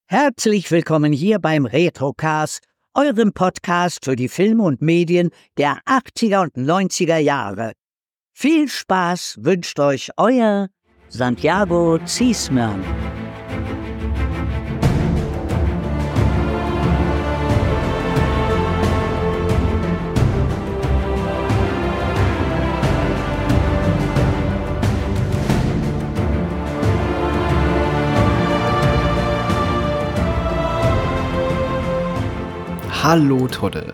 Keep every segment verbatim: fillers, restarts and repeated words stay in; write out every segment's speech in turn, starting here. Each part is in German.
Herzlich willkommen hier beim Retrocast, eurem Podcast für die Filme und Medien der achtziger und neunziger Jahre. Viel Spaß wünscht euch euer Santiago Ziesmann. Hallo Todde.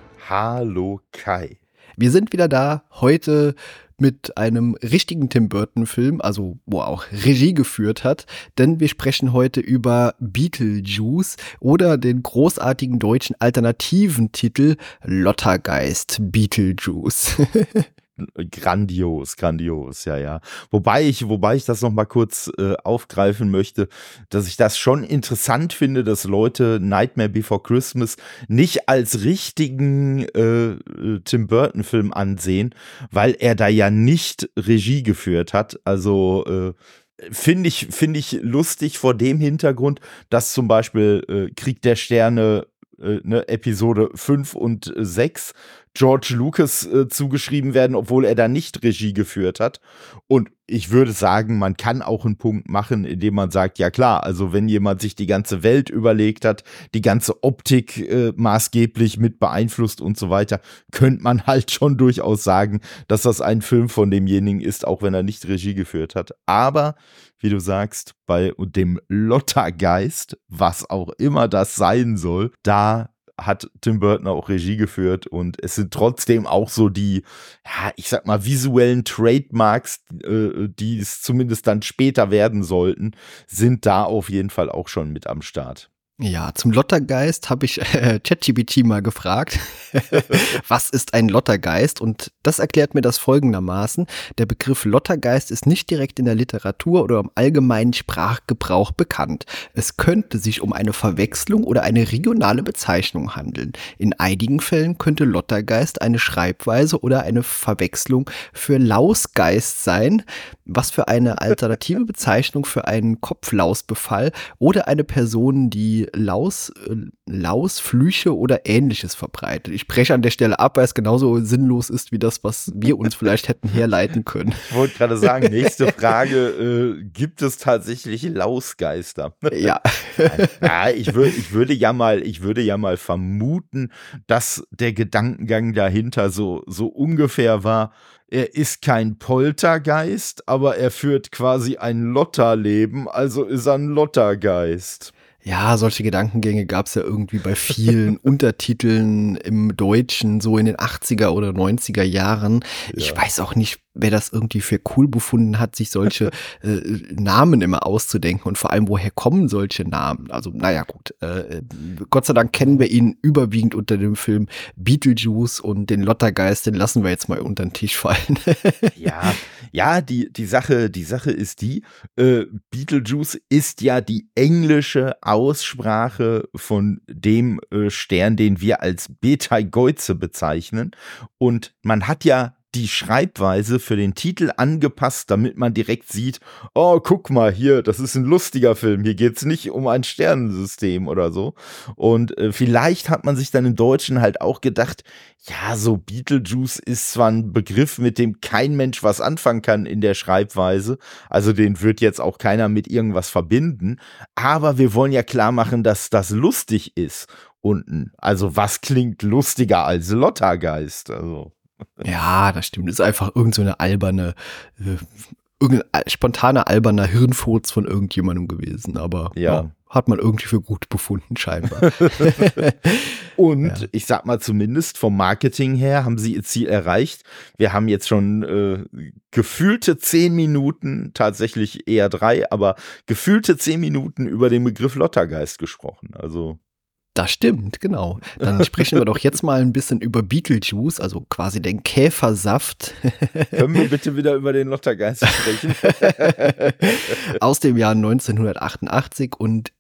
Hallo Kai. Wir sind wieder da, heute mit einem richtigen Tim Burton-Film, also wo er auch Regie geführt hat, denn wir sprechen heute über Beetlejuice oder den großartigen deutschen alternativen Titel Lottergeist Beetlejuice. Grandios, grandios, ja, ja. Wobei ich, wobei ich das noch mal kurz äh, aufgreifen möchte, dass ich das schon interessant finde, dass Leute Nightmare Before Christmas nicht als richtigen äh, Tim Burton-Film ansehen, weil er da ja nicht Regie geführt hat. Also äh, finde ich, finde ich lustig vor dem Hintergrund, dass zum Beispiel äh, Krieg der Sterne äh, ne, Episode fünf und sechs George Lucas äh, zugeschrieben werden, obwohl er da nicht Regie geführt hat. Und ich würde sagen, man kann auch einen Punkt machen, indem man sagt, ja klar, also wenn jemand sich die ganze Welt überlegt hat, die ganze Optik äh, maßgeblich mit beeinflusst und so weiter, könnte man halt schon durchaus sagen, dass das ein Film von demjenigen ist, auch wenn er nicht Regie geführt hat. Aber, wie du sagst, bei dem Lottergeist, was auch immer das sein soll, da hat Tim Burton auch Regie geführt und es sind trotzdem auch so die, ja, ich sag mal, visuellen Trademarks, äh, die es zumindest dann später werden sollten, sind da auf jeden Fall auch schon mit am Start. Ja, zum Lottergeist habe ich äh, ChatGPT mal gefragt, was ist ein Lottergeist? Und das erklärt mir das folgendermaßen. Der Begriff Lottergeist ist nicht direkt in der Literatur oder im allgemeinen Sprachgebrauch bekannt. Es könnte sich um eine Verwechslung oder eine regionale Bezeichnung handeln. In einigen Fällen könnte Lottergeist eine Schreibweise oder eine Verwechslung für Lausgeist sein, was für eine alternative Bezeichnung für einen Kopflausbefall oder eine Person, die Laus, äh, Laus, Flüche oder Ähnliches verbreitet. Ich breche an der Stelle ab, weil es genauso sinnlos ist wie das, was wir uns vielleicht hätten herleiten können. Ich wollte gerade sagen, nächste Frage, äh, gibt es tatsächlich Lausgeister? Ja. ja ich, würd, ich, würde ja mal, ich würde ja mal vermuten, dass der Gedankengang dahinter so, so ungefähr war, er ist kein Poltergeist, aber er führt quasi ein Lotterleben, also ist er ein Lottergeist. Ja, solche Gedankengänge gab es ja irgendwie bei vielen Untertiteln im Deutschen, so in den achtziger oder neunziger Jahren. Ja. Ich weiß auch nicht, wer das irgendwie für cool befunden hat, sich solche äh, Namen immer auszudenken und vor allem, woher kommen solche Namen? Also, naja, gut. Äh, Gott sei Dank kennen wir ihn überwiegend unter dem Film Beetlejuice und den Lottergeist, den lassen wir jetzt mal unter den Tisch fallen. ja, ja, die, die Sache, die Sache ist die, äh, Beetlejuice ist ja die englische Aussprache von dem äh, Stern, den wir als Betelgeuse bezeichnen. Und man hat ja die Schreibweise für den Titel angepasst, damit man direkt sieht, oh, guck mal hier, das ist ein lustiger Film, hier geht's nicht um ein Sternensystem oder so. Und äh, vielleicht hat man sich dann im Deutschen halt auch gedacht, ja, so Beetlejuice ist zwar ein Begriff, mit dem kein Mensch was anfangen kann in der Schreibweise, also den wird jetzt auch keiner mit irgendwas verbinden, aber wir wollen ja klar machen, dass das lustig ist unten. Also was klingt lustiger als Lottergeist, also ja, das stimmt. Ist einfach irgend so eine alberne, äh, irgendein spontaner alberner Hirnfurz von irgendjemandem gewesen. Aber ja. Ja, hat man irgendwie für gut befunden, scheinbar. Und ja. Ich sag mal, zumindest vom Marketing her haben sie ihr Ziel erreicht. Wir haben jetzt schon äh, gefühlte zehn Minuten, tatsächlich eher drei, aber gefühlte zehn Minuten über den Begriff Lottergeist gesprochen. Also das stimmt, genau. Dann sprechen wir doch jetzt mal ein bisschen über Beetlejuice, also quasi den Käfersaft. Können wir bitte wieder über den Lottergeist sprechen? Aus dem Jahr neunzehnhundertachtundachtzig und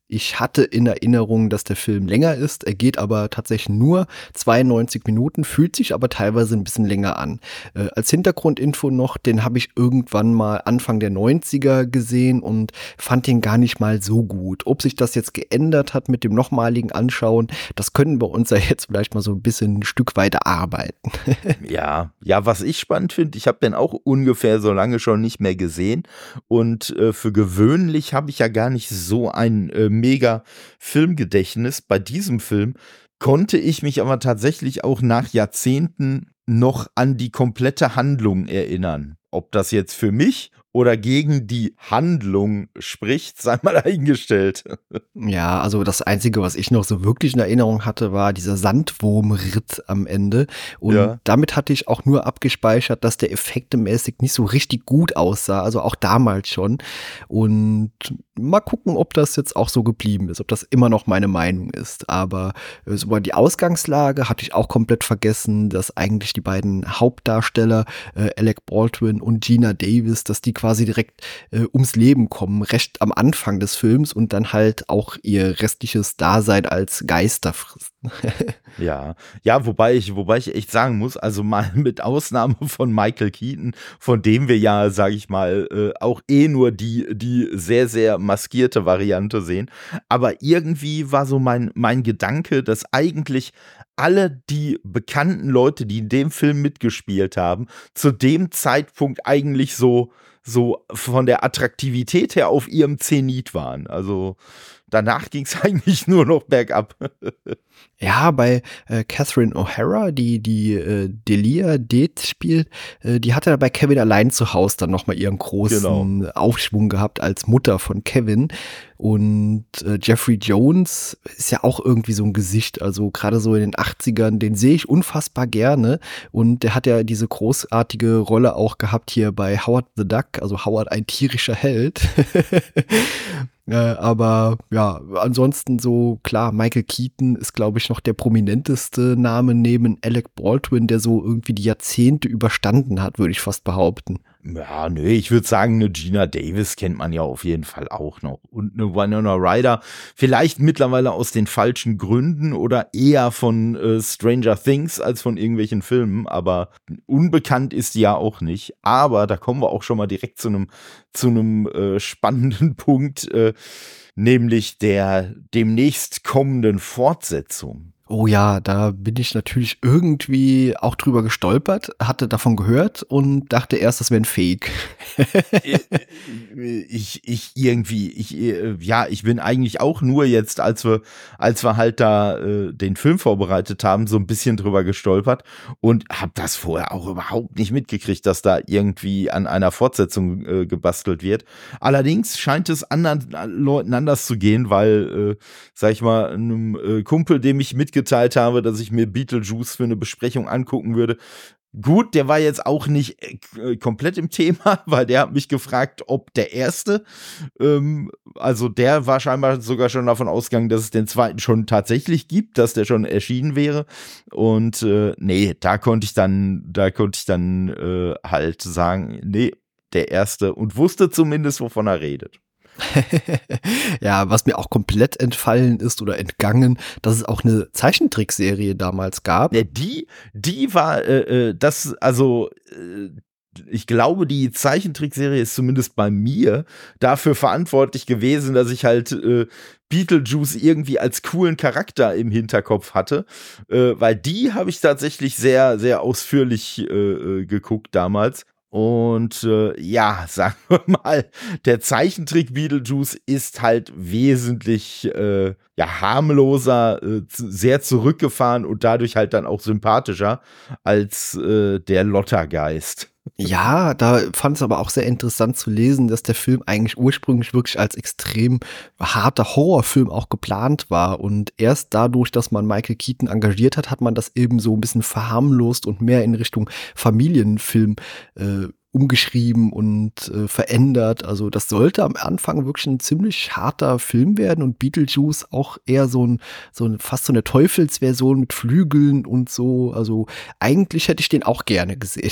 Ich hatte in Erinnerung, dass der Film länger ist. Er geht aber tatsächlich nur zweiundneunzig Minuten, fühlt sich aber teilweise ein bisschen länger an. Äh, als Hintergrundinfo noch, den habe ich irgendwann mal Anfang der neunziger gesehen und fand den gar nicht mal so gut. Ob sich das jetzt geändert hat mit dem nochmaligen Anschauen, das können wir uns ja jetzt vielleicht mal so ein bisschen ein Stück weit erarbeiten. Ja, ja, was ich spannend finde, ich habe den auch ungefähr so lange schon nicht mehr gesehen und äh, für gewöhnlich habe ich ja gar nicht so ein äh, mega Filmgedächtnis. Bei diesem Film konnte ich mich aber tatsächlich auch nach Jahrzehnten noch an die komplette Handlung erinnern. Ob das jetzt für mich oder gegen die Handlung spricht, sei mal dahingestellt. Ja, also das Einzige, was ich noch so wirklich in Erinnerung hatte, war dieser Sandwurmritt am Ende. Und Ja. damit hatte ich auch nur abgespeichert, dass der effektemäßig nicht so richtig gut aussah. Also auch damals schon. Und mal gucken, ob das jetzt auch so geblieben ist, ob das immer noch meine Meinung ist. Aber äh, so über die Ausgangslage hatte ich auch komplett vergessen, dass eigentlich die beiden Hauptdarsteller, äh, Alec Baldwin und Gina Davis, dass die quasi direkt äh, ums Leben kommen, recht am Anfang des Films und dann halt auch ihr restliches Dasein als Geister fristen. Ja, ja, wobei ich, wobei ich echt sagen muss, also mal mit Ausnahme von Michael Keaton, von dem wir ja, sage ich mal, äh, auch eh nur die, die sehr, sehr maskierte Variante sehen. Aber irgendwie war so mein, mein Gedanke, dass eigentlich alle die bekannten Leute, die in dem Film mitgespielt haben, zu dem Zeitpunkt eigentlich so, so von der Attraktivität her auf ihrem Zenit waren. Also danach ging es eigentlich nur noch bergab. Ja, bei äh, Catherine O'Hara, die die äh, Delia Deeth spielt, äh, die hatte bei Kevin allein zu Hause dann nochmal ihren großen Genau. Aufschwung gehabt als Mutter von Kevin. Und äh, Jeffrey Jones ist ja auch irgendwie so ein Gesicht, also gerade so in den achtzigern, den sehe ich unfassbar gerne. Und der hat ja diese großartige Rolle auch gehabt hier bei Howard the Duck, also Howard ein tierischer Held. Äh, aber ja, ansonsten so, klar, Michael Keaton ist, glaube ich, noch der prominenteste Name neben Alec Baldwin, der so irgendwie die Jahrzehnte überstanden hat, würde ich fast behaupten. Ja, nö, ich würde sagen, eine Gina Davis kennt man ja auf jeden Fall auch noch. Und eine Winona Ryder, vielleicht mittlerweile aus den falschen Gründen oder eher von äh, Stranger Things als von irgendwelchen Filmen, aber unbekannt ist die ja auch nicht. Aber da kommen wir auch schon mal direkt zu einem zu einem äh, spannenden Punkt, äh, nämlich der demnächst kommenden Fortsetzung. Oh ja, da bin ich natürlich irgendwie auch drüber gestolpert, hatte davon gehört und dachte erst, das wäre ein Fake. ich, ich irgendwie, ich, ja, ich bin eigentlich auch nur jetzt, als wir, als wir halt da äh, den Film vorbereitet haben, so ein bisschen drüber gestolpert und habe das vorher auch überhaupt nicht mitgekriegt, dass da irgendwie an einer Fortsetzung äh, gebastelt wird. Allerdings scheint es anderen Leuten anders zu gehen, weil, äh, sag ich mal, einem äh, Kumpel, dem ich mitgeteilt habe, dass ich mir Beetlejuice für eine Besprechung angucken würde. Gut, der war jetzt auch nicht äh, komplett im Thema, weil der hat mich gefragt, ob der erste, ähm, also der war scheinbar sogar schon davon ausgegangen, dass es den zweiten schon tatsächlich gibt, dass der schon erschienen wäre. Und äh, nee, da konnte ich dann, da konnte ich dann äh, halt sagen, nee, der erste und wusste zumindest, wovon er redet. Ja, was mir auch komplett entfallen ist oder entgangen, dass es auch eine Zeichentrickserie damals gab. Ja, die, die war, äh, das, also, äh, ich glaube, die Zeichentrickserie ist zumindest bei mir dafür verantwortlich gewesen, dass ich halt äh, Beetlejuice irgendwie als coolen Charakter im Hinterkopf hatte, äh, weil die habe ich tatsächlich sehr, sehr ausführlich äh, geguckt damals. Und äh, ja, sagen wir mal, der Zeichentrick Beetlejuice ist halt wesentlich äh, ja, harmloser, äh, sehr zurückgefahren und dadurch halt dann auch sympathischer als äh, der Lottergeist. Ja, da fand es aber auch sehr interessant zu lesen, dass der Film eigentlich ursprünglich wirklich als extrem harter Horrorfilm auch geplant war. Und erst dadurch, dass man Michael Keaton engagiert hat, hat man das eben so ein bisschen verharmlost und mehr in Richtung Familienfilm äh, umgeschrieben und äh, verändert. Also das sollte am Anfang wirklich ein ziemlich harter Film werden und Beetlejuice auch eher so ein, so ein fast so eine Teufelsversion mit Flügeln und so. Also eigentlich hätte ich den auch gerne gesehen.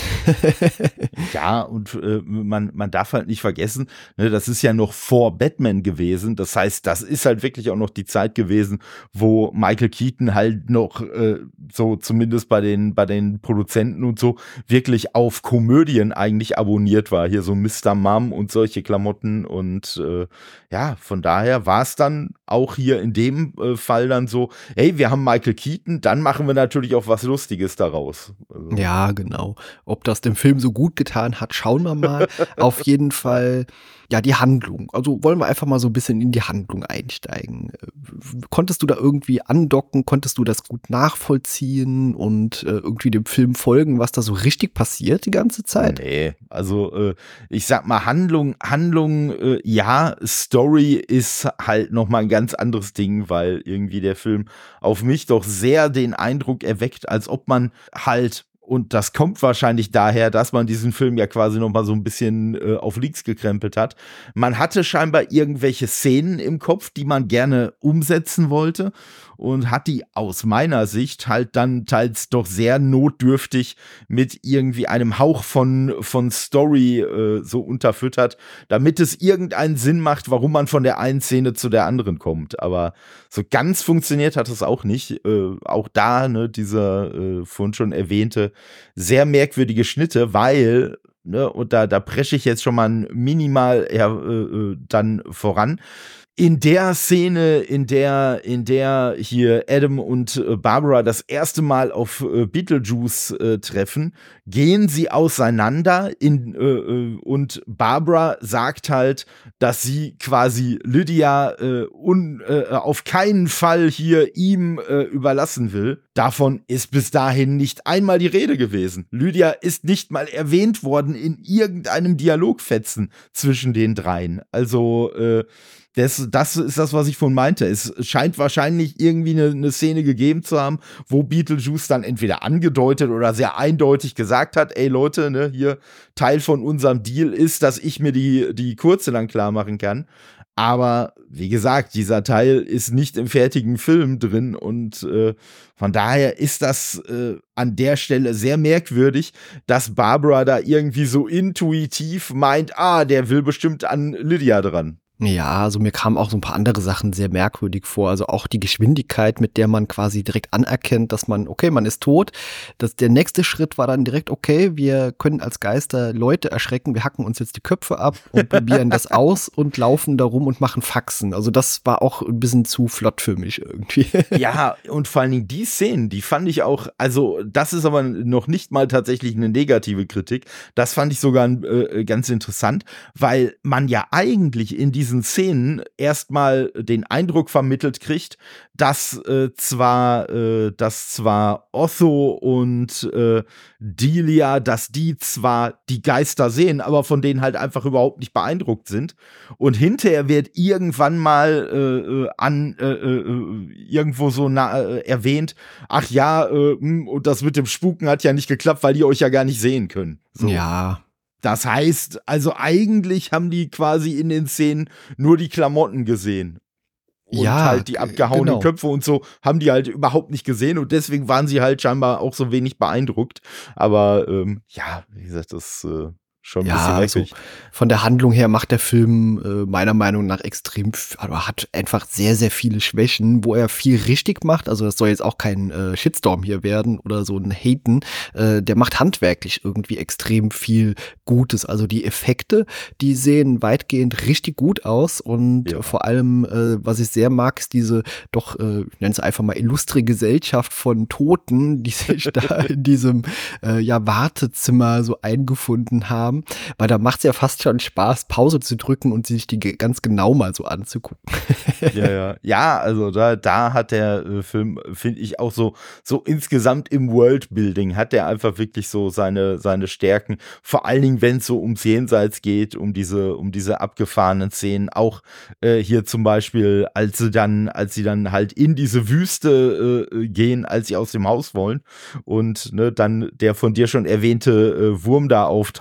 Ja, und äh, man, man darf halt nicht vergessen, ne, das ist ja noch vor Batman gewesen. Das heißt, das ist halt wirklich auch noch die Zeit gewesen, wo Michael Keaton halt noch äh, so zumindest bei den, bei den Produzenten und so wirklich auf Komödien eigentlich abonniert war. Hier so Mister Mom und solche Klamotten. Und äh, ja, von daher war es dann auch hier in dem äh, Fall dann so, hey, wir haben Michael Keaton, dann machen wir natürlich auch was Lustiges daraus. Also. Ja, genau. Ob das dem Film so gut getan hat, schauen wir mal. Auf jeden Fall, ja, die Handlung. Also wollen wir einfach mal so ein bisschen in die Handlung einsteigen. Konntest du da irgendwie andocken? Konntest du das gut nachvollziehen und äh, irgendwie dem Film folgen, was da so richtig passiert die ganze Zeit? Nee, also äh, ich sag mal, Handlung, Handlung, äh, ja, Story ist halt nochmal ein ganz anderes Ding, weil irgendwie der Film auf mich doch sehr den Eindruck erweckt, als ob man halt, und das kommt wahrscheinlich daher, dass man diesen Film ja quasi noch mal so ein bisschen äh, auf Leaks gekrempelt hat. Man hatte scheinbar irgendwelche Szenen im Kopf, die man gerne umsetzen wollte und hat die aus meiner Sicht halt dann teils doch sehr notdürftig mit irgendwie einem Hauch von, von Story äh, so unterfüttert, damit es irgendeinen Sinn macht, warum man von der einen Szene zu der anderen kommt. Aber so ganz funktioniert hat es auch nicht. Äh, auch da, ne, dieser äh, vorhin schon erwähnte, sehr merkwürdige Schnitte, weil, ne, und da, da presche ich jetzt schon mal minimal ja, äh, dann voran. In der Szene, in der, in der hier Adam und äh, Barbara das erste Mal auf äh, Beetlejuice äh, treffen, gehen sie auseinander in, äh, äh, und Barbara sagt halt, dass sie quasi Lydia äh, un, äh, auf keinen Fall hier ihm äh, überlassen will. Davon ist bis dahin nicht einmal die Rede gewesen. Lydia ist nicht mal erwähnt worden in irgendeinem Dialogfetzen zwischen den dreien. Also, äh, Das, das ist das, was ich von meinte. Es scheint wahrscheinlich irgendwie eine, eine Szene gegeben zu haben, wo Beetlejuice dann entweder angedeutet oder sehr eindeutig gesagt hat, ey Leute, ne, hier Teil von unserem Deal ist, dass ich mir die, die Kurze dann klar machen kann. Aber wie gesagt, dieser Teil ist nicht im fertigen Film drin und äh, von daher ist das äh, an der Stelle sehr merkwürdig, dass Barbara da irgendwie so intuitiv meint, ah, der will bestimmt an Lydia dran. Ja, also mir kamen auch so ein paar andere Sachen sehr merkwürdig vor. Also auch die Geschwindigkeit, mit der man quasi direkt anerkennt, dass man, okay, man ist tot. Das, der nächste Schritt war dann direkt, okay, wir können als Geister Leute erschrecken, wir hacken uns jetzt die Köpfe ab und probieren das aus und laufen da rum und machen Faxen. Also das war auch ein bisschen zu flott für mich irgendwie. Ja, und vor allen Dingen die Szenen, die fand ich auch, also das ist aber noch nicht mal tatsächlich eine negative Kritik. Das fand ich sogar äh, ganz interessant, weil man ja eigentlich in diesem diesen Szenen erstmal den Eindruck vermittelt kriegt, dass äh, zwar äh, dass zwar Otho und äh, Delia, dass die zwar die Geister sehen, aber von denen halt einfach überhaupt nicht beeindruckt sind. Und hinterher wird irgendwann mal äh, an äh, äh, irgendwo so na, äh, erwähnt, ach ja, äh, und das mit dem Spuken hat ja nicht geklappt, weil die euch ja gar nicht sehen können. So. Ja. Das heißt, also eigentlich haben die quasi in den Szenen nur die Klamotten gesehen. Und ja, halt die abgehauenen genau. Köpfe und so haben die halt überhaupt nicht gesehen und deswegen waren sie halt scheinbar auch so wenig beeindruckt. Aber ähm, ja, wie gesagt, das äh, schon ein ja, bisschen also merkwürdig. von der Handlung her macht der Film äh, meiner Meinung nach extrem, aber hat einfach sehr, sehr viele Schwächen, wo er viel richtig macht. Also das soll jetzt auch kein äh, Shitstorm hier werden oder so ein Haten. Äh, der macht handwerklich irgendwie extrem viel Gutes. Also die Effekte, die sehen weitgehend richtig gut aus und Ja. vor allem, äh, was ich sehr mag, ist diese doch, äh, ich nenne es einfach mal illustre Gesellschaft von Toten, die sich da in diesem äh, ja, Wartezimmer so eingefunden haben. Weil da macht es ja fast schon Spaß, Pause zu drücken und sich die ge- ganz genau mal so anzugucken. Ja, ja. Ja, also da, da hat der äh, Film, finde ich, auch so, so insgesamt im Worldbuilding hat der einfach wirklich so seine, seine Stärken. Vor allen Dingen, wenn es so ums Jenseits geht, um diese, um diese abgefahrenen Szenen. Auch äh, hier zum Beispiel, als sie dann, als sie dann halt in diese Wüste äh, gehen, als sie aus dem Haus wollen und ne, dann der von dir schon erwähnte äh, Wurm da auftaucht und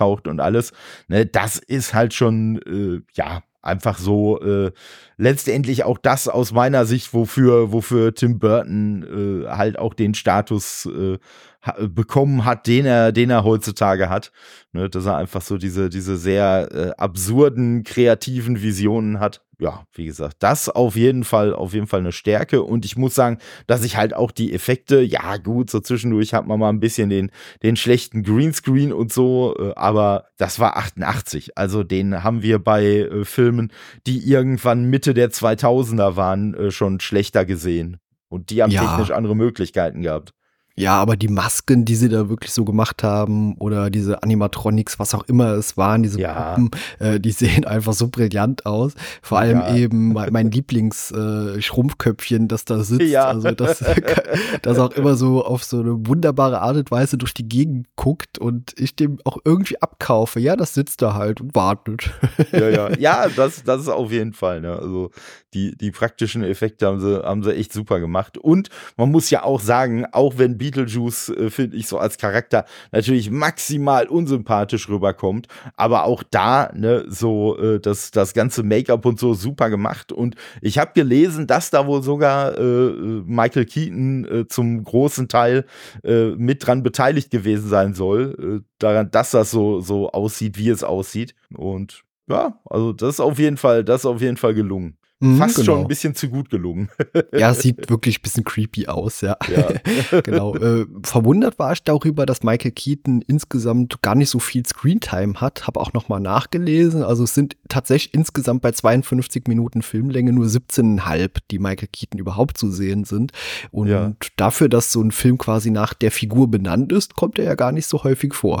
alles. Ne, das ist halt schon, äh, ja, einfach so äh, letztendlich auch das aus meiner Sicht, wofür, wofür Tim Burton äh, halt auch den Status äh, ha- bekommen hat, den er, den er heutzutage hat. Ne, dass er einfach so diese, diese sehr äh, absurden, kreativen Visionen hat. Ja, wie gesagt, das auf jeden Fall, auf jeden Fall eine Stärke. Und ich muss sagen, dass ich halt auch die Effekte, ja gut, so zwischendurch hat man mal ein bisschen den, den schlechten Greenscreen und so, äh, aber das war achtundachtzig. Also den haben wir bei äh, Filmen, die irgendwann Mitte der zweitausender waren, äh, schon schlechter gesehen. Und die haben Ja. technisch andere Möglichkeiten gehabt. Ja, aber die Masken, die sie da wirklich so gemacht haben oder diese Animatronics, was auch immer es waren, diese Ja. Puppen, äh, die sehen einfach so brillant aus. Vor allem Ja. eben mein, mein Lieblings-Schrumpfköpfchen, äh, das da sitzt. Ja. Also das, das auch immer so auf so eine wunderbare Art und Weise durch die Gegend guckt und ich dem auch irgendwie abkaufe. Ja, das sitzt da halt und wartet. Ja, ja, ja, das, das ist auf jeden Fall. Ne? Also die, die praktischen Effekte haben sie, haben sie echt super gemacht. Und man muss ja auch sagen, auch wenn Beetlejuice, äh, finde ich, so als Charakter natürlich maximal unsympathisch rüberkommt, aber auch da, ne, so äh, das, das ganze Make-up und so super gemacht. Und ich habe gelesen, dass da wohl sogar äh, Michael Keaton äh, zum großen Teil äh, mit dran beteiligt gewesen sein soll, äh, daran, dass das so, so aussieht, wie es aussieht. Und ja, also das ist auf jeden Fall, das ist auf jeden Fall gelungen. Mhm, Fast genau. schon ein bisschen zu gut gelungen. Ja, es sieht wirklich ein bisschen creepy aus, ja. Ja. Genau. Äh, verwundert war ich darüber, dass Michael Keaton insgesamt gar nicht so viel Screentime hat. Habe auch nochmal nachgelesen. Also es sind tatsächlich insgesamt bei zweiundfünfzig Minuten Filmlänge nur siebzehn Komma fünf, die Michael Keaton überhaupt zu sehen sind. Und Ja. dafür, dass so ein Film quasi nach der Figur benannt ist, kommt er ja gar nicht so häufig vor.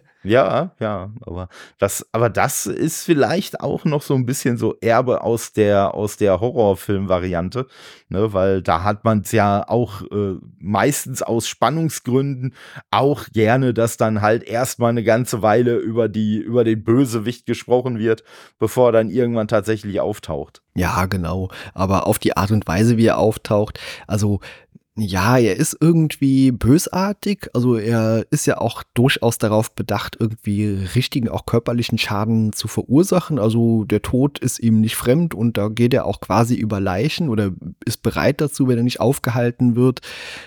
Ja, ja, aber das, aber das ist vielleicht auch noch so ein bisschen so Erbe aus der, aus der Horrorfilm-Variante, ne, weil da hat man es ja auch äh, meistens aus Spannungsgründen auch gerne, dass dann halt erstmal eine ganze Weile über die, über den Bösewicht gesprochen wird, bevor er dann irgendwann tatsächlich auftaucht. Ja, genau. Aber auf die Art und Weise, wie er auftaucht, also ja, er ist irgendwie bösartig. Also er ist ja auch durchaus darauf bedacht, irgendwie richtigen, auch körperlichen Schaden zu verursachen. Also der Tod ist ihm nicht fremd und da geht er auch quasi über Leichen oder ist bereit dazu, wenn er nicht aufgehalten wird.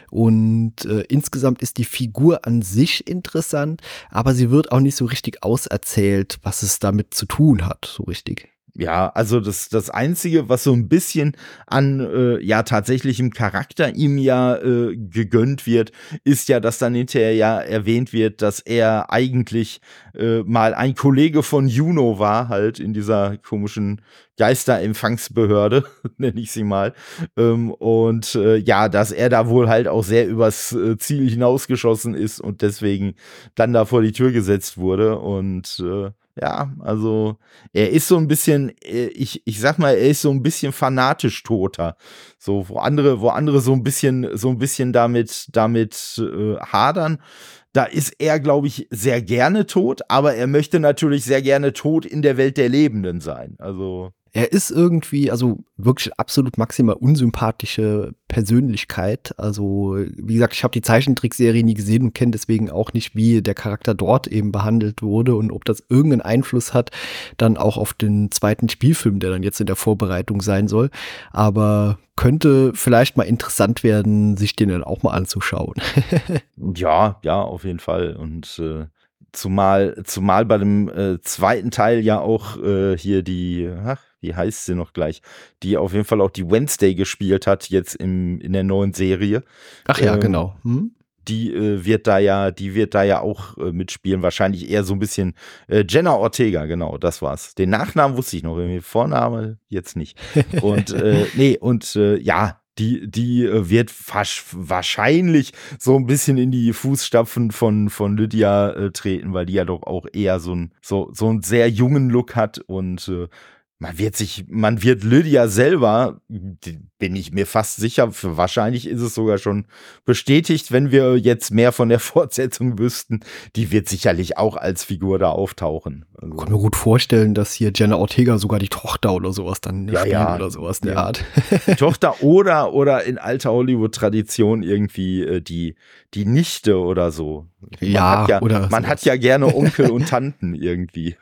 Und äh, insgesamt ist die Figur an sich interessant, aber sie wird auch nicht so richtig auserzählt, was es damit zu tun hat, so richtig. Ja, also das, das Einzige, was so ein bisschen an äh, ja tatsächlichem Charakter ihm ja äh, gegönnt wird, ist ja, dass dann hinterher ja erwähnt wird, dass er eigentlich äh, mal ein Kollege von Juno war, halt in dieser komischen Geisterempfangsbehörde, nenne ich sie mal. Ähm, und äh, ja, dass er da wohl halt auch sehr übers äh, Ziel hinausgeschossen ist und deswegen dann da vor die Tür gesetzt wurde. Und äh, ja, also er ist so ein bisschen, äh, ich, ich sag mal, er ist so ein bisschen fanatisch Toter. So, wo andere, wo andere so ein bisschen, so ein bisschen damit, damit äh, hadern. Da ist er, glaube ich, sehr gerne tot, aber er möchte natürlich sehr gerne tot in der Welt der Lebenden sein. Also Er ist irgendwie, also wirklich absolut maximal unsympathische Persönlichkeit. Also, wie gesagt, ich habe die Zeichentrickserie nie gesehen und kenne deswegen auch nicht, wie der Charakter dort eben behandelt wurde und ob das irgendeinen Einfluss hat, dann auch auf den zweiten Spielfilm, der dann jetzt in der Vorbereitung sein soll. Aber könnte vielleicht mal interessant werden, sich den dann auch mal anzuschauen. ja, ja, auf jeden Fall. Und äh, zumal, zumal bei dem äh, zweiten Teil ja auch äh, hier die, ach, wie heißt sie noch gleich, die auf jeden Fall auch die Wednesday gespielt hat, jetzt im, in der neuen Serie. Ach ja, Ähm, genau. Hm? Die äh, wird da ja, die wird da ja auch äh, mitspielen. Wahrscheinlich eher so ein bisschen äh, Jenna Ortega, genau, das war's. Den Nachnamen wusste ich noch, irgendwie Vorname jetzt nicht. Und äh, nee, und äh, ja, die, die äh, wird fast wahrscheinlich so ein bisschen in die Fußstapfen von, von Lydia äh, treten, weil die ja doch auch eher so ein, so, so einen sehr jungen Look hat und äh, Man wird sich, man wird Lydia selber, bin ich mir fast sicher, für wahrscheinlich ist es sogar schon bestätigt, wenn wir jetzt mehr von der Fortsetzung wüssten, die wird sicherlich auch als Figur da auftauchen. Also, ich kann mir gut vorstellen, dass hier Jenna Ortega sogar die Tochter oder sowas dann ja, spielt ja, oder sowas in der ja. Art. Die Tochter oder, oder in alter Hollywood-Tradition irgendwie äh, die, die Nichte oder so. Man ja, hat ja, oder man sowas. hat ja gerne Onkel und Tanten irgendwie.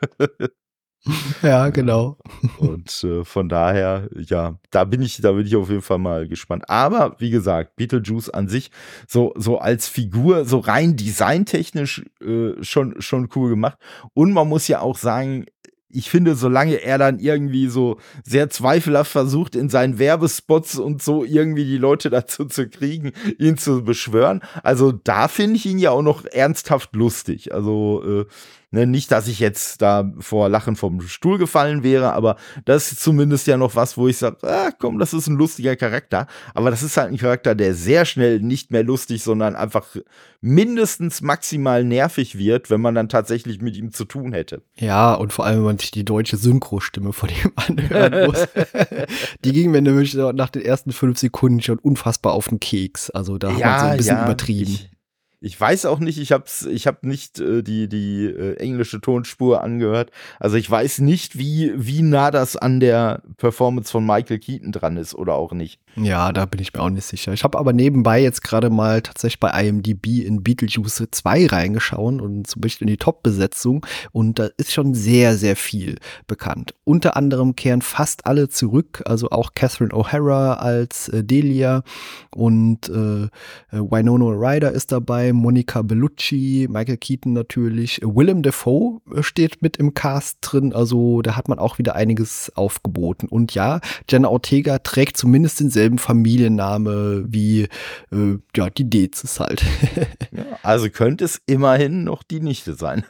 Ja, genau. Und äh, von daher, ja, da bin ich, da bin ich auf jeden Fall mal gespannt. Aber wie gesagt, Beetlejuice an sich, so, so als Figur, so rein designtechnisch äh, schon, schon cool gemacht. Und man muss ja auch sagen, ich finde, solange er dann irgendwie so sehr zweifelhaft versucht, in seinen Werbespots und so irgendwie die Leute dazu zu kriegen, ihn zu beschwören, also da finde ich ihn ja auch noch ernsthaft lustig. Also äh, ne, nicht, dass ich jetzt da vor Lachen vom Stuhl gefallen wäre, aber das ist zumindest ja noch was, wo ich sage, ah, komm, das ist ein lustiger Charakter. Aber das ist halt ein Charakter, der sehr schnell nicht mehr lustig, sondern einfach mindestens maximal nervig wird, wenn man dann tatsächlich mit ihm zu tun hätte. Ja, und vor allem, wenn man sich die deutsche Synchro-Stimme von ihm anhören muss. Die ging mir nämlich nach den ersten fünf Sekunden schon unfassbar auf den Keks. Also da Ja, hat man so ein bisschen ja, übertrieben. Ich, ich weiß auch nicht, ich hab's, ich hab nicht äh, die, die äh, englische Tonspur angehört. Also ich weiß nicht, wie, wie nah das an der Performance von Michael Keaton dran ist oder auch nicht. Ja, da bin ich mir auch nicht sicher. Ich habe aber nebenbei jetzt gerade mal tatsächlich bei I M D B in Beetlejuice zwei reingeschaut und zum Beispiel in die Top-Besetzung und da ist schon sehr, sehr viel bekannt. Unter anderem kehren fast alle zurück, also auch Catherine O'Hara als äh, Delia und äh, Winona Ryder ist dabei, Monica Bellucci, Michael Keaton natürlich, Willem Dafoe steht mit im Cast drin, also da hat man auch wieder einiges aufgeboten. Und ja, Jenna Ortega trägt zumindest denselben Familienname wie äh, ja, die Dezis halt. Ja, also könnte es immerhin noch die Nichte sein.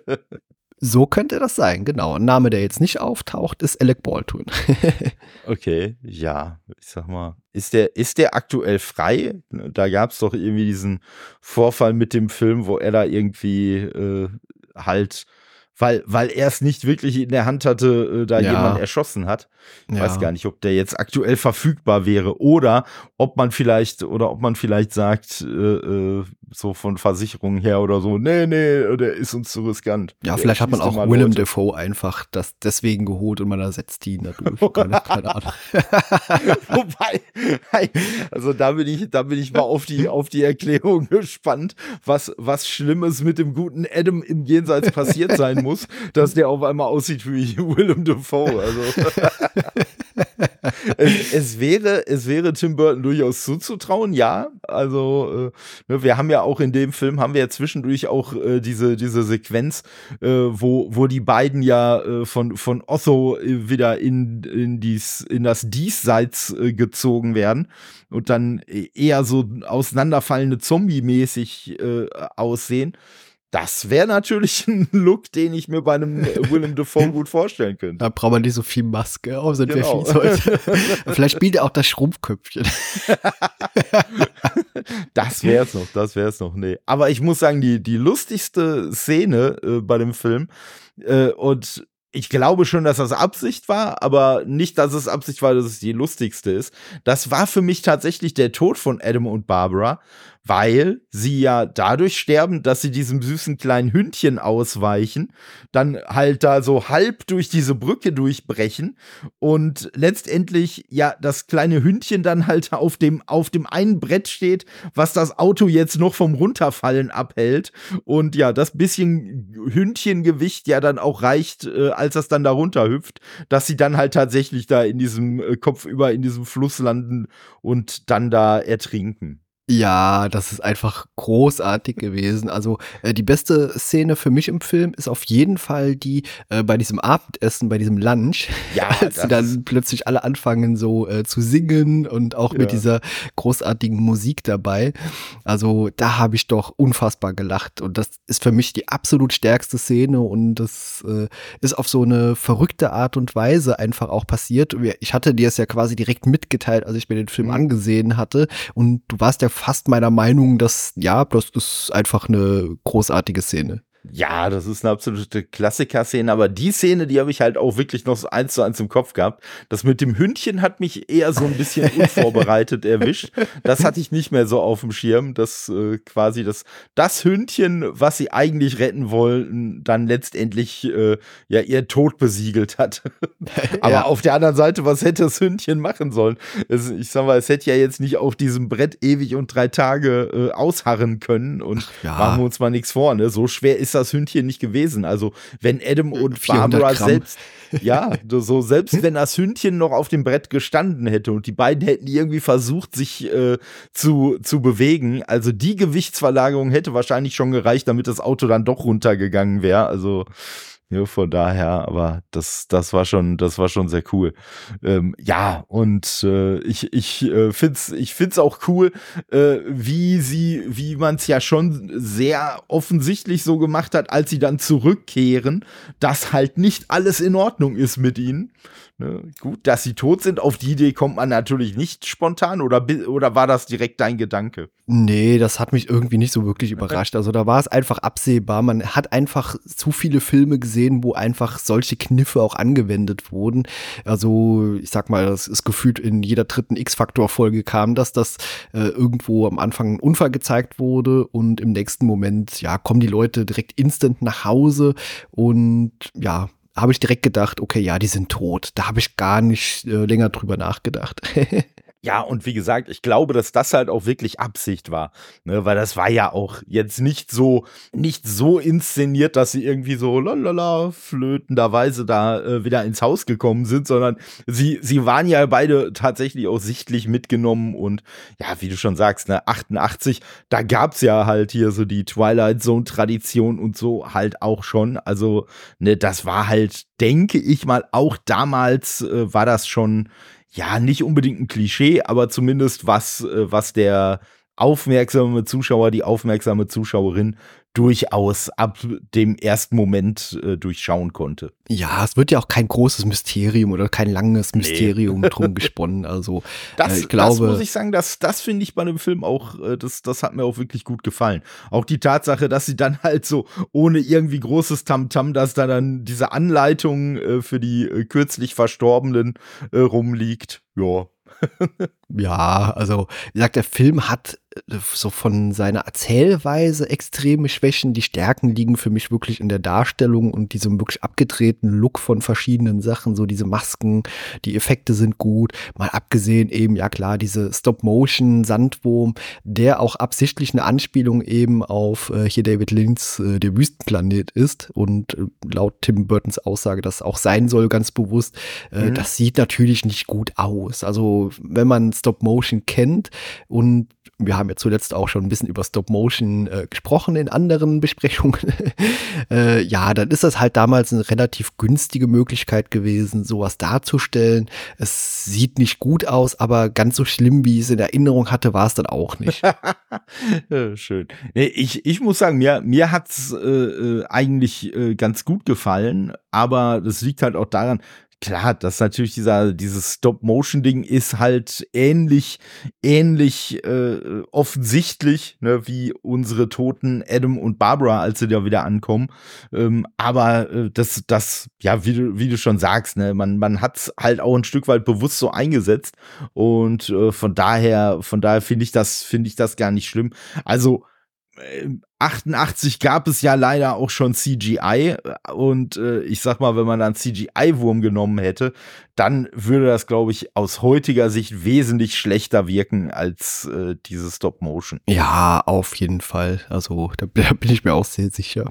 So könnte das sein, genau. Ein Name, der jetzt nicht auftaucht, ist Alec Baldwin. Okay, ja, ich sag mal, ist der, ist der aktuell frei? Da gab es doch irgendwie diesen Vorfall mit dem Film, wo er da irgendwie äh, halt, weil, weil er es nicht wirklich in der Hand hatte, äh, da Ja. jemand erschossen hat. Ich Ja. weiß gar nicht, ob der jetzt aktuell verfügbar wäre oder ob man vielleicht, oder ob man vielleicht sagt, äh, äh, so von Versicherungen her oder so, nee, nee, der ist uns zu riskant. Ja, Der vielleicht hat man schießt auch immer Willem Leute. Dafoe einfach das deswegen geholt und man ersetzt ihn dadurch. Keine, keine Ahnung. Wobei, hey, also da bin ich, da bin ich mal auf die, auf die Erklärung gespannt, was, was Schlimmes mit dem guten Adam im Jenseits passiert sein muss, dass der auf einmal aussieht wie Willem Dafoe. Also es, es wäre, es wäre Tim Burton durchaus zuzutrauen, ja. Also äh, ne, wir haben ja auch in dem Film haben wir ja zwischendurch auch äh, diese, diese Sequenz, äh, wo, wo die beiden ja äh, von, von Otho äh, wieder in, in, dies, in das Diesseits äh, gezogen werden und dann eher so auseinanderfallende Zombie-mäßig äh, aussehen. Das wäre natürlich ein Look, den ich mir bei einem Willem Dafoe gut vorstellen könnte. Da braucht man nicht so viel Maske, auch sind Genau. wir fies heute. Vielleicht spielt er auch das Schrumpfköpfchen. Das wär's noch, das wär's noch, nee. Aber ich muss sagen, die, die lustigste Szene äh, bei dem Film äh, und ich glaube schon, dass das Absicht war, aber nicht, dass es Absicht war, dass es die lustigste ist. Das war für mich tatsächlich der Tod von Adam und Barbara, weil sie ja dadurch sterben, dass sie diesem süßen kleinen Hündchen ausweichen, dann halt da so halb durch diese Brücke durchbrechen und letztendlich ja das kleine Hündchen dann halt auf dem, auf dem einen Brett steht, was das Auto jetzt noch vom Runterfallen abhält und ja, das bisschen Hündchengewicht ja dann auch reicht, äh, als das dann da runterhüpft, dass sie dann halt tatsächlich da in diesem äh, Kopfüber in diesem Fluss landen und dann da ertrinken. Ja, das ist einfach großartig gewesen. Also äh, die beste Szene für mich im Film ist auf jeden Fall die äh, bei diesem Abendessen, bei diesem Lunch, Ja, als das sie dann plötzlich alle anfangen so äh, zu singen und auch Ja. mit dieser großartigen Musik dabei. Also da habe ich doch unfassbar gelacht und das ist für mich die absolut stärkste Szene und das äh, ist auf so eine verrückte Art und Weise einfach auch passiert. Ich hatte dir es ja quasi direkt mitgeteilt, als ich mir den Film Mhm. angesehen hatte und du warst ja fast meiner Meinung, dass, ja, das ist einfach eine großartige Szene. Ja, das ist eine absolute Klassiker-Szene, aber die Szene, die habe ich halt auch wirklich noch so eins zu eins im Kopf gehabt. Das mit dem Hündchen hat mich eher so ein bisschen unvorbereitet erwischt. Das hatte ich nicht mehr so auf dem Schirm, dass äh, quasi das, das Hündchen, was sie eigentlich retten wollten, dann letztendlich äh, ja ihr Tod besiegelt hat. Aber Ja. auf der anderen Seite, was hätte das Hündchen machen sollen? Es, ich sag mal, es hätte ja jetzt nicht auf diesem Brett ewig und drei Tage äh, ausharren können und Ja. machen wir uns mal nichts vor, ne? So schwer ist das Hündchen nicht gewesen. Also, wenn Adam und vierhundert Barbara Gramm. selbst, ja, so selbst wenn das Hündchen noch auf dem Brett gestanden hätte und die beiden hätten irgendwie versucht, sich äh, zu, zu bewegen, also die Gewichtsverlagerung hätte wahrscheinlich schon gereicht, damit das Auto dann doch runtergegangen wäre. Also, ja, von daher, aber das, das war schon, das war schon sehr cool. Ähm, ja, und äh, ich, ich äh, find's, ich find's auch cool, äh, wie sie, wie man es ja schon sehr offensichtlich so gemacht hat, als sie dann zurückkehren, dass halt nicht alles in Ordnung ist mit ihnen. Ne? Gut, dass sie tot sind, auf die Idee kommt man natürlich nicht spontan, oder, bi- oder war das direkt dein Gedanke? Nee, das hat mich irgendwie nicht so wirklich überrascht. Also da war es einfach absehbar. Man hat einfach zu viele Filme gesehen, wo einfach solche Kniffe auch angewendet wurden. Also ich sag mal, das ist gefühlt in jeder dritten X-Faktor-Folge kam das, dass äh, irgendwo am Anfang ein Unfall gezeigt wurde und im nächsten Moment, ja, kommen die Leute direkt instant nach Hause und ja, habe ich direkt gedacht, okay, ja, die sind tot. Da habe ich gar nicht äh, länger drüber nachgedacht. Ja, und wie gesagt, ich glaube, dass das halt auch wirklich Absicht war, ne, weil das war ja auch jetzt nicht so, nicht so inszeniert, dass sie irgendwie so lalala flötenderweise da äh, wieder ins Haus gekommen sind, sondern sie, sie waren ja beide tatsächlich auch sichtlich mitgenommen und ja, wie du schon sagst, ne, achtundachtzig, da gab's ja halt hier so die Twilight Zone Tradition und so halt auch schon, also ne, das war halt, denke ich mal, auch damals äh, war das schon, ja, nicht unbedingt ein Klischee, aber zumindest was, äh, was der aufmerksame Zuschauer, die aufmerksame Zuschauerin durchaus ab dem ersten Moment äh, durchschauen konnte. Ja, es wird ja auch kein großes Mysterium oder kein langes Nee. Mysterium drum gesponnen. Also Das, äh, ich glaube, das muss ich sagen, das, das finde ich bei dem Film auch, äh, das, das hat mir auch wirklich gut gefallen. Auch die Tatsache, dass sie dann halt so ohne irgendwie großes Tamtam, dass da dann diese Anleitung äh, für die äh, kürzlich Verstorbenen äh, rumliegt. Ja. ja, also wie gesagt, der Film hat äh, so von seiner Erzählweise extreme Schwächen. Die Stärken liegen für mich wirklich in der Darstellung und diesem wirklich abgedrehten Look von verschiedenen Sachen, so diese Masken, die Effekte sind gut. Mal abgesehen eben, ja klar, diese Stop-Motion-Sandwurm, der auch absichtlich eine Anspielung eben auf äh, hier David Lynchs äh, Der Wüstenplanet ist und äh, laut Tim Burtons Aussage das auch sein soll, ganz bewusst. Äh, Mhm. Das sieht natürlich nicht gut aus. Also wenn man Stop-Motion kennt und wir haben ja zuletzt auch schon ein bisschen über Stop-Motion äh, gesprochen in anderen Besprechungen. äh, ja, dann ist das halt damals eine relativ günstige Möglichkeit gewesen, sowas darzustellen. Es sieht nicht gut aus, aber ganz so schlimm, wie ich es in Erinnerung hatte, war es dann auch nicht. Ja, schön. Nee, ich, ich muss sagen, mir, mir hat's äh, äh, eigentlich äh, ganz gut gefallen, aber das liegt halt auch daran, klar, dass natürlich dieser, dieses Stop-Motion-Ding ist halt ähnlich, ähnlich äh, offensichtlich, ne, wie unsere toten Adam und Barbara, als sie da wieder ankommen. Ähm, aber äh, das, das, ja, wie du, wie du schon sagst, ne, man, man hat's halt auch ein Stück weit bewusst so eingesetzt. Und äh, von daher, von daher finde ich das, finde ich das gar nicht schlimm. Also, achtundachtzig gab es ja leider auch schon C G I und äh, ich sag mal, wenn man dann C G I-Wurm genommen hätte, dann würde das, glaube ich, aus heutiger Sicht wesentlich schlechter wirken als äh, diese Stop-Motion. Ja, auf jeden Fall. Also da bin ich mir auch sehr sicher.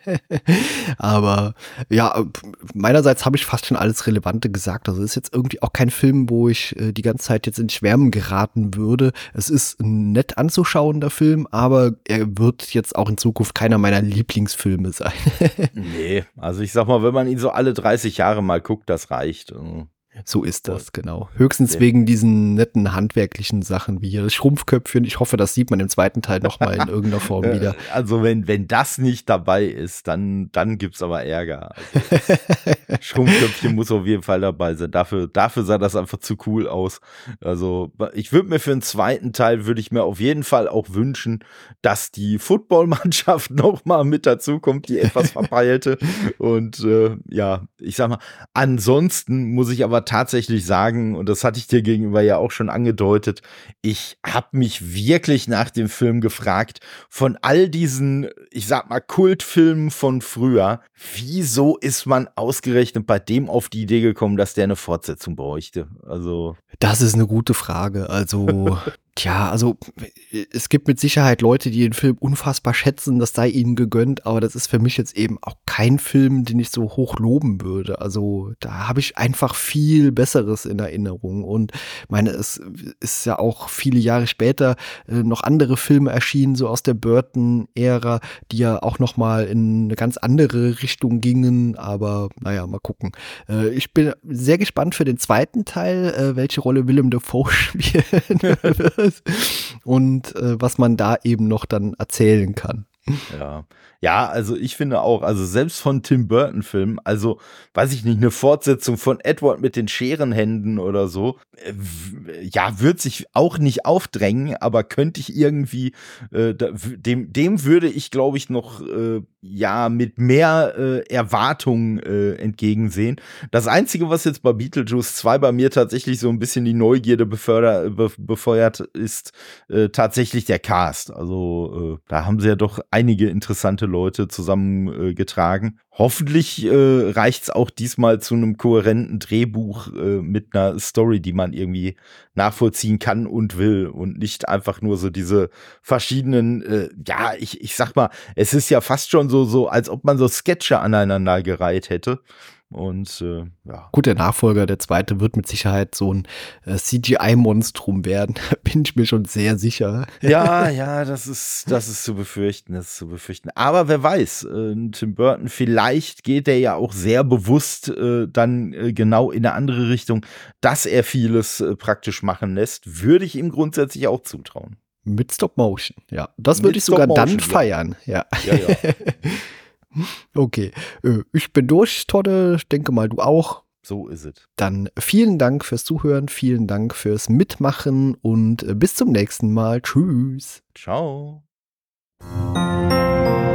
Aber ja, meinerseits habe ich fast schon alles Relevante gesagt. Also es ist jetzt irgendwie auch kein Film, wo ich äh, die ganze Zeit jetzt in Schwärmen geraten würde. Es ist ein nett anzuschauender Film, aber er wird jetzt auch in Zukunft keiner meiner Lieblingsfilme sein. Nee, also ich sag mal, wenn man ihn so alle dreißig Jahre mal guckt, das reicht. So ist das, genau. Höchstens ja. wegen diesen netten handwerklichen Sachen wie hier das Schrumpfköpfchen. Ich hoffe, das sieht man im zweiten Teil nochmal in irgendeiner Form wieder. Also wenn, wenn das nicht dabei ist, dann, dann gibt's aber Ärger. Also Schrumpfköpfchen muss auf jeden Fall dabei sein. Dafür, dafür sah das einfach zu cool aus. Also ich würde mir für den zweiten Teil, würde ich mir auf jeden Fall auch wünschen, dass die Footballmannschaft nochmal mit dazukommt, die etwas verpeilte. Und äh, ja, ich sag mal, ansonsten muss ich aber tatsächlich sagen, und das hatte ich dir gegenüber ja auch schon angedeutet, ich habe mich wirklich nach dem Film gefragt, von all diesen, ich sag mal, Kultfilmen von früher, wieso ist man ausgerechnet bei dem auf die Idee gekommen, dass der eine Fortsetzung bräuchte? Also das ist eine gute Frage. Also Tja, also es gibt mit Sicherheit Leute, die den Film unfassbar schätzen, das sei ihnen gegönnt, aber das ist für mich jetzt eben auch kein Film, den ich so hoch loben würde. Also da habe ich einfach viel Besseres in Erinnerung und meine, es ist ja auch viele Jahre später äh, noch andere Filme erschienen, so aus der Burton-Ära, die ja auch noch mal in eine ganz andere Richtung gingen, aber naja, mal gucken. Äh, ich bin sehr gespannt für den zweiten Teil, äh, welche Rolle Willem Dafoe spielen wird. Und äh, was man da eben noch dann erzählen kann. Ja. Ja, also ich finde auch, also selbst von Tim Burton-Filmen, also weiß ich nicht, eine Fortsetzung von Edward mit den Scherenhänden oder so, äh, ja, wird sich auch nicht aufdrängen, aber könnte ich irgendwie, äh, da, dem, dem würde ich, glaube ich, noch, äh, ja, mit mehr äh, Erwartungen äh, entgegensehen. Das Einzige, was jetzt bei Beetlejuice zwei bei mir tatsächlich so ein bisschen die Neugierde beförder, be, befeuert, ist äh, tatsächlich der Cast. Also äh, da haben sie ja doch einige interessante Leute zusammengetragen. Äh, Hoffentlich äh, reicht es auch diesmal zu einem kohärenten Drehbuch äh, mit einer Story, die man irgendwie nachvollziehen kann und will und nicht einfach nur so diese verschiedenen, äh, ja, ich, ich sag mal, es ist ja fast schon so, so, als ob man so Sketche aneinander gereiht hätte. Und äh, ja. Gut, der Nachfolger, der zweite, wird mit Sicherheit so ein äh, C G I-Monstrum werden. Bin ich mir schon sehr sicher. Ja, ja, das ist, das ist zu befürchten, das ist zu befürchten. Aber wer weiß, äh, Tim Burton, vielleicht geht er ja auch sehr bewusst äh, dann äh, genau in eine andere Richtung, dass er vieles äh, praktisch machen lässt. Würde ich ihm grundsätzlich auch zutrauen. Mit Stop Motion, ja. Das würde ich sogar dann ja. feiern, ja. Ja, ja. Okay, ich bin durch, Todde, ich denke mal, du auch. So ist es. Dann vielen Dank fürs Zuhören, vielen Dank fürs Mitmachen und bis zum nächsten Mal. Tschüss. Ciao.